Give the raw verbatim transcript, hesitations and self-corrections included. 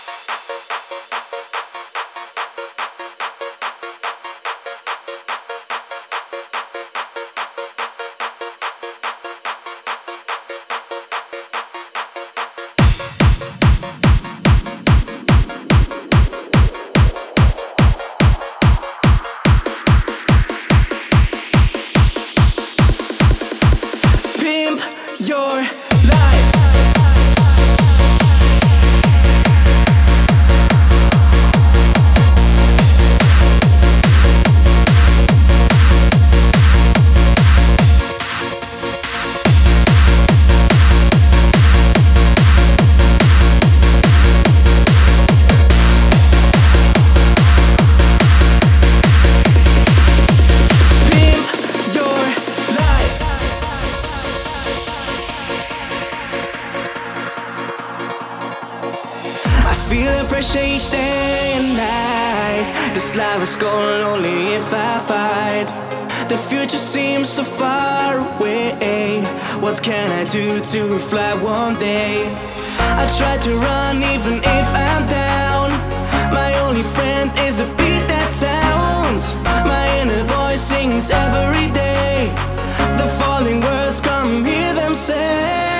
Pimp your life. Feeling pressure each day and night. This life is going only if I fight. The future seems so far away. What can I do to fly one day? I try to run even if I'm down. My only friend is a beat that sounds. My inner voice sings every day. The falling words come, hear them say.